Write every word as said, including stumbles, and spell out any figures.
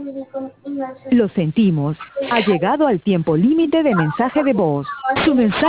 Lo sentimos. Ha llegado al tiempo límite de mensaje de voz. Su mensaje